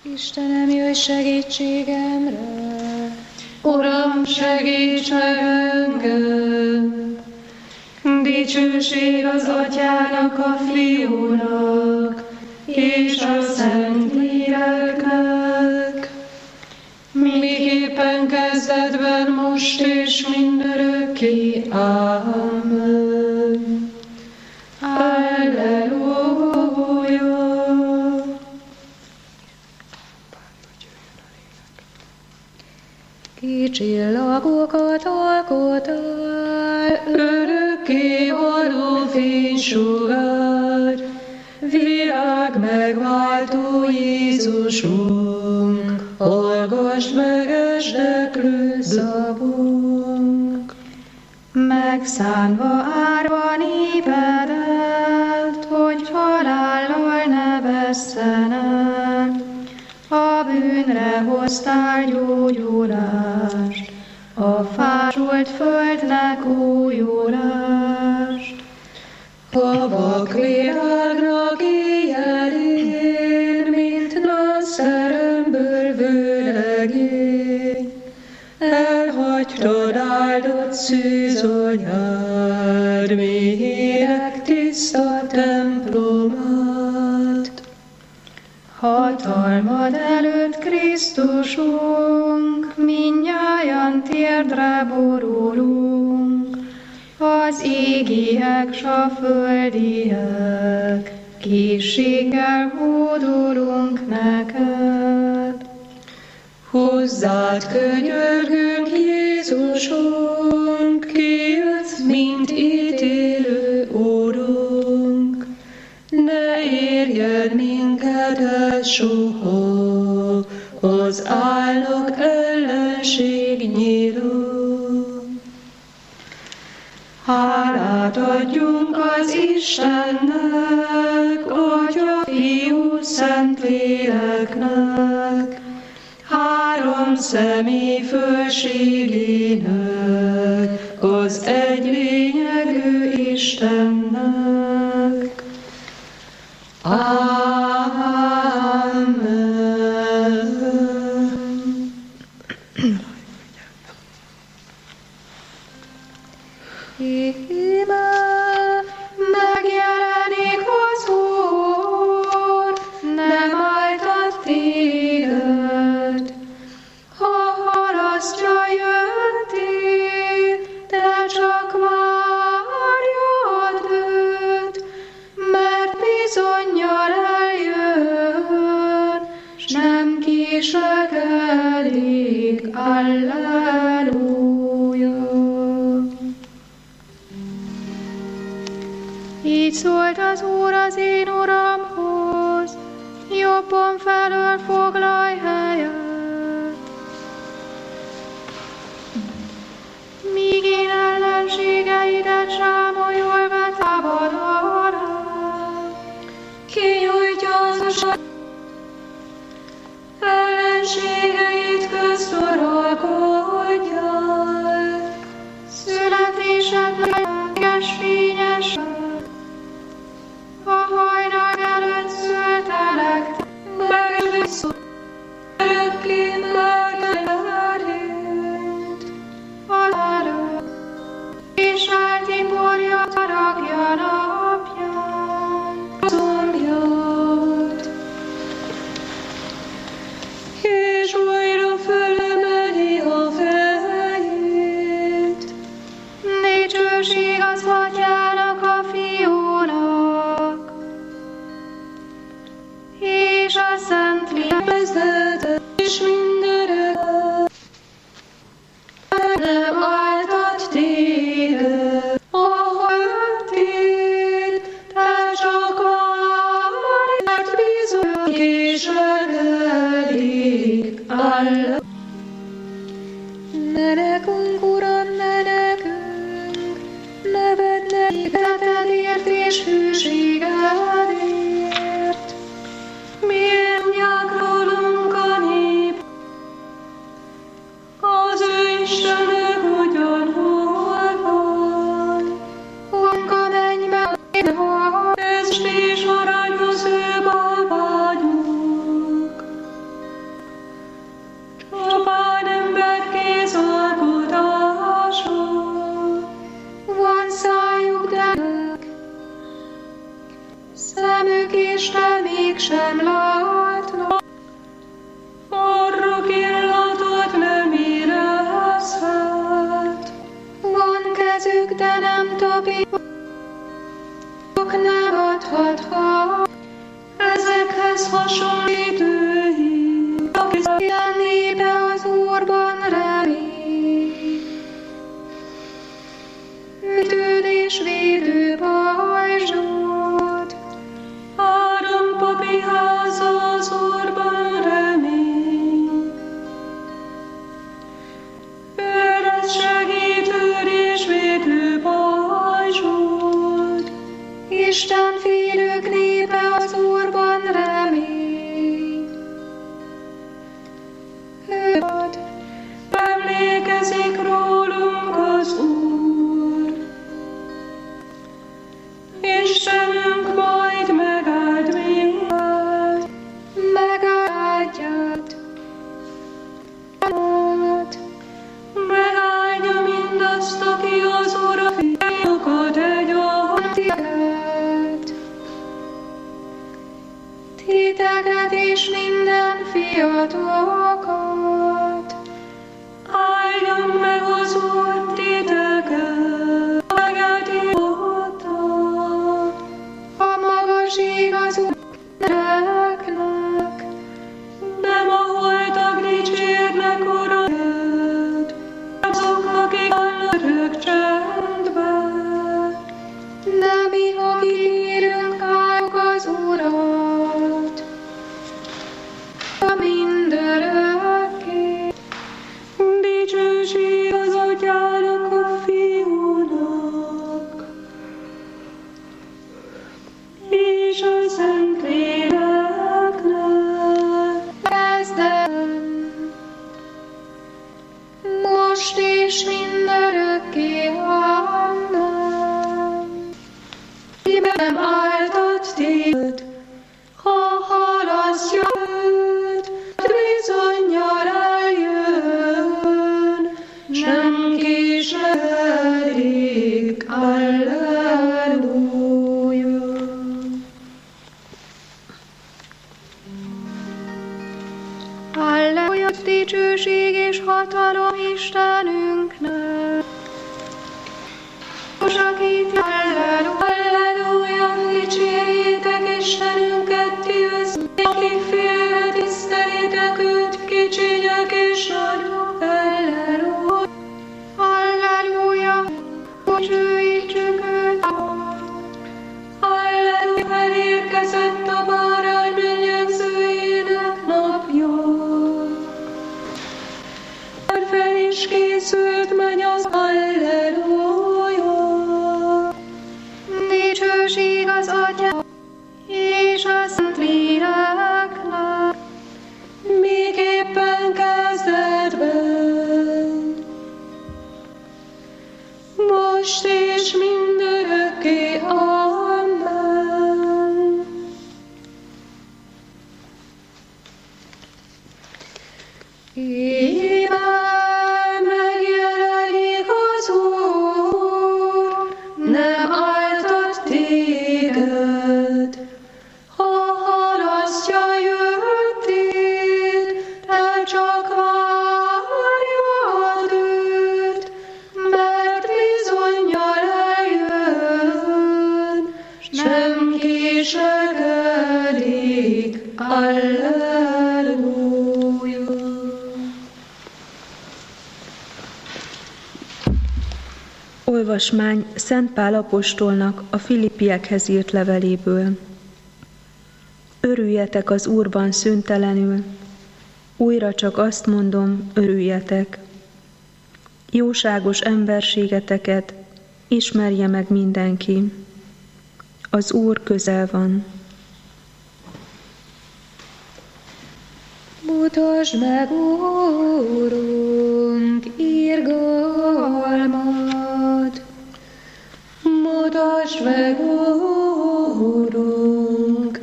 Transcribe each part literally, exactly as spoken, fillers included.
Istenem, jöjj segítségemre! Uram, segíts meg engem! Dicsőség az Atyának, a Fiúnak, és a Szentléleknek, miképpen kezdetben, most és mindörökké. Ámen. Alleluja! Ki csillagokat alkottál, Örökké való fénysugár, világ megváltó Jézusunk, hallgass meg esdeklő szavunk. megszánva árva népedet, hogy halállal ne vesszenek, a bűnre hoztál gyógyulást, a fásult földnek újulást. A vakvirágnak éjjelén, mint nagyszeremből vőlegény, elhagytad áldott szűzanyád, méhének tiszta templomát. Hatalmad előtt, Krisztusunk, mindnyájan térdre borulunk, az égiek s a földiek, készséggel hódolunk neked. Hozzád könyörgünk, Jézusunk, kijössz, mint ítélő Úrunk. Ne érjen minket el soha az álnok ellenség nyíló. Hálát adjunk az Istennek, Atya, Fiú, Szentléleknek, három személy fölségének, az egy lényegű Istennek. Ámen. Íme megjelenik az Úr, nem áltat téged. Ha harasztja jöttél, te csak várjad őt, mert bizonnyal eljön, s nem késekedik. Alleluja! Így szólt az Úr az én Uramhoz, jobbon felől foglalj helyet. Míg én ellenségeidet sámolyolva támad arra, Kinyújtja az a ellenségeit közt uralkodják. születésedleges fényes, a hajnal előtt szültelek, Megviszont örökké megvárját. az előtt, és eltiporja haragja napján. Zombját, és újra fölemeli a fejét. Dicsőség az Atyának, a Fiúnak, és a Szentléleknek. Kezdetet és mindörökké nem áltat téged, ahol jöttél, te csak várj, mert bizony késekedik. Alleluja. Menekünk, Uram, menekünk, nevednékedért és hűségedért. Miért nyakrolunk a nép? Az ő Istenük ugyanhol van. Honk a mennybe, hol Ezüst és arany az ő bálványuk. hasonlít ő is, aki ilyen népe az Úrban remény. Ütőd és védő pajzsod, Áron papi háza az Úrban remény. Ő lesz segítőd és védő pajzsod, Isten félők népe az Úrban remény. Ő ad, emlékezik rólunk az Úr. Istenünk majd megáld minket, megáldjad. Ad, megáldja mindazt, aki az Úrra fiúkat egy titeket, titeket és minden fiatalokat. Áldjon meg az Úr titeket, megáldja A magas igazú embereknek, nem a holtak dicsérnek Urat, azok, akik vannak örök csendben. de mi, akik érünk álljuk az Urat, a mindörökké. Dicsőség az Atyának, a Fiúnak, és a Szentléleknek. Kezdem, most és mindörökké, amen. Nem áltat téged, ha halasztja őt, bizonnyal eljön, nem késlekedik, Alleluja. Alleluja, dicsőség és hatalom Istenünknek. Most akit Alleluja, Alleluja, dicsérjétek Istenünket, ti őszintén, akik félre tisztelitek őt, kicsinyek és nagyok. Alleluja. Alleluja, dicsőítsük őt. Alleluja, elérkezett a bárány mennyegzőjének napja. Már fel is készült menny az Alleluja. Dicsőség az Atyának és a Szentléleknek, Még éppen kezdetben, most és mindörökké, amen. Íme megjelenik az Úr, Nem áltat téged, ha halasztja jöttét, te csak várjad őt, mert bizonnyal eljön, s nem késlekedik, Alleluja. Olvasmány Szent Pál apostolnak a Filippiekhez írt leveléből. Örüljetek az Úrban szüntelenül, újra csak azt mondom, örüljetek. Jóságos emberségeteket ismerje meg mindenki. Az Úr közel van. mutasd meg, Úrunk, irgalmad. Mutasd meg, Úrunk,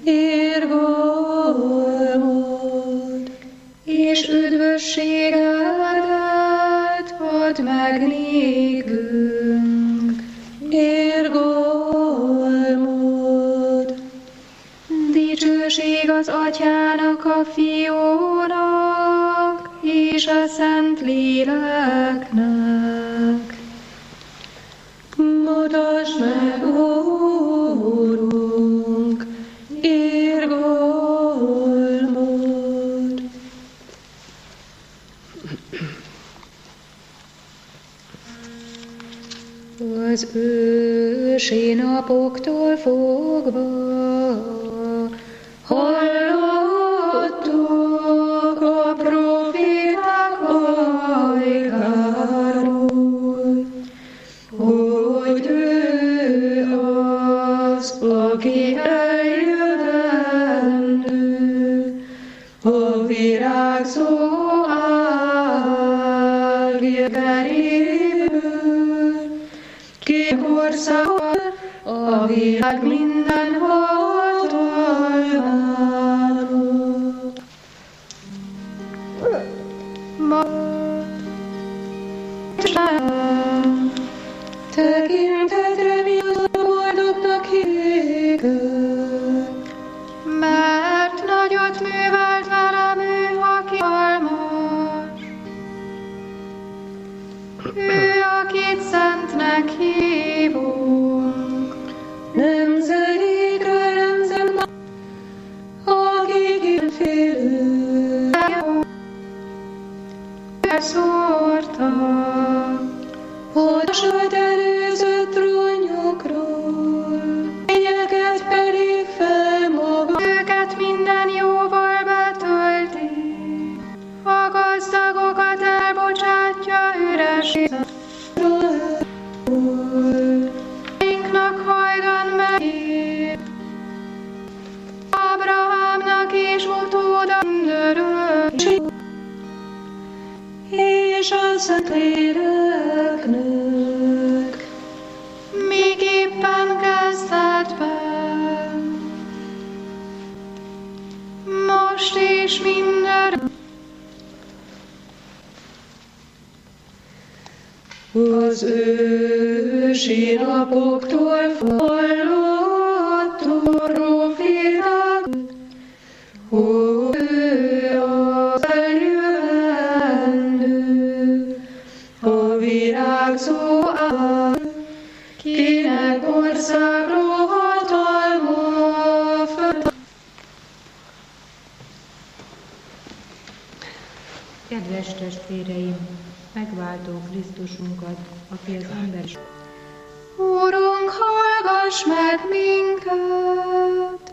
irgalmad, És üdvösségedet add meg nékünk. irgalmad. Dicsőség az Atyának, a Fiúnak és a Szentléleknek. Mutasd meg, Úrunk, irgalmad. Az ősi napoktól fogva hallottuk a proféták ajkáról, hogy ő az, aki eljövendő, a virágzó ág jögeréből, ki korszakol a világ minden hatalmáról. Ma tekintetre mi az boldognak hívők, mert nagyot művelt velem ő, aki almas. Ő, akit szentnek hívunk, nemzedékre nemzem, akik én félők, szórtak, odasod előzött trónjukról, lényeket pedig fel maga, őket minden jóval betölti, a gazdagokat elbocsátja üres inknak hajdan megír, Ábrahámnak és utóda mindörök, és a Szentléleknek, míg éppen kezdetben, most és mindörök. Az ősi napoktól hallottuk proféták, hogy ő az eljövendő, a virágzó ág, kinek országról hatalma föl. Kedves testvéreim, megváltó Krisztusunkat, aki az ember. Úrunk, hallgass meg minket!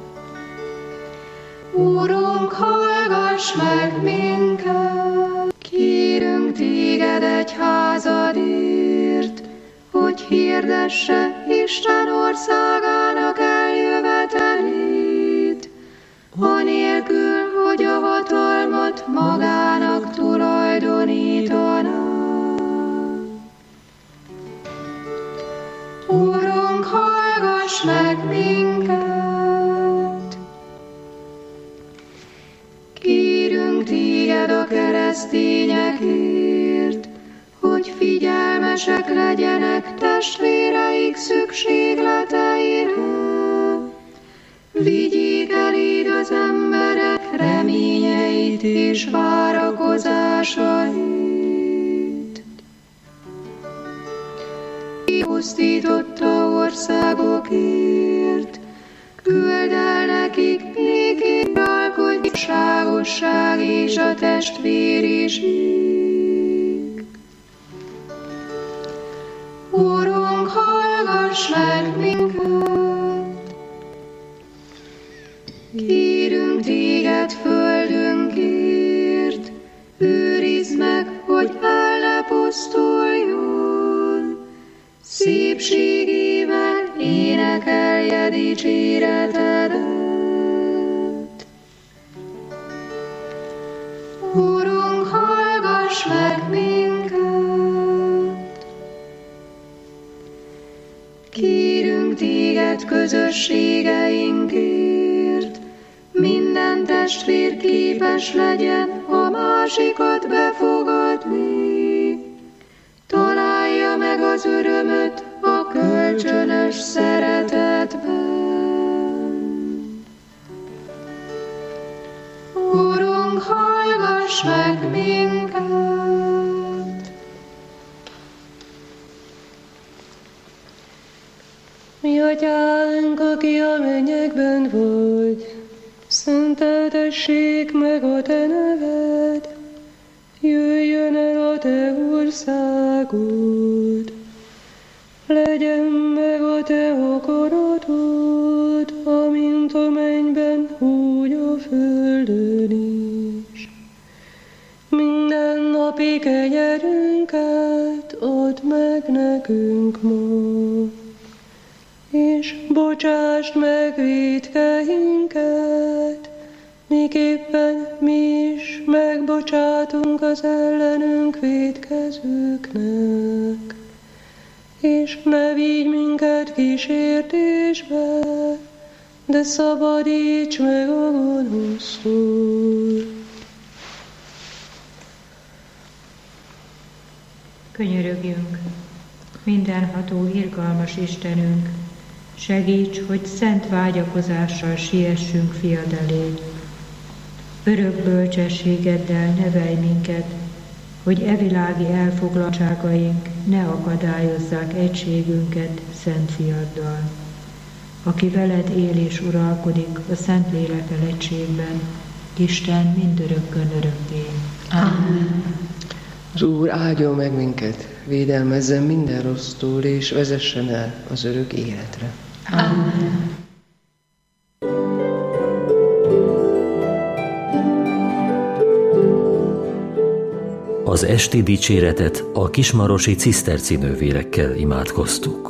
Úrunk, hallgass meg minket! Kérünk téged egyházadért, hogy hirdesse Isten országának eljövetelét, anélkül, hogy a hatalmat magának tulajdonítaná. Úrunk, hallgass meg minket! Kérünk téged a keresztényekért, hogy figyelmesek legyenek testvéreik szükségleteire. Vigyék eléd az emberek reményeit és várakozásait. Pusztította országokért, küld el nekik békét, alkotságosság és a testvériség. Úrunk, hallgass meg minket! Kérünk téged földünkért, őrizd meg, hogy el ne pusztuljon, szépségével énekelje dicséretedet. Úrunk, hallgass meg minket! Kérünk téged közösségeinkért, minden testvér képes legyen a másikat befogadni, találja meg az örömöt a kölcsönös szeretetben. Úrunk, hallgass meg minket! Mi atyánk, aki a mennyekben vagy, szenteltessék meg a te neved, jöjjön el a te országod, Legyen meg a te akaratod, amint a mennyben, úgy a földön is. Minden napi kenyerünket add meg nekünk ma, és bocsásd meg vétkeinket, miképpen mi is megbocsátunk az ellenünk vétkezőknek. És ne vigy minket kísértésbe, de szabadíts meg a gonosztól. Könyörögjünk, mindenható, irgalmas Istenünk, segíts, hogy szent vágyakozással siessünk fiad elé. Örök bölcsességeddel nevelj minket, hogy evilági elfoglaltságaink ne akadályozzák egységünket szent fiaddal, aki veled él és uralkodik a Szentlélek egységben, Isten mindörökkön örökké. Amen. Az Úr áldjon meg minket, védelmezzen minden rossztól, és vezessen el az örök életre. Amen. Az esti dicséretet a kismarosi ciszterci nővérekkel imádkoztuk.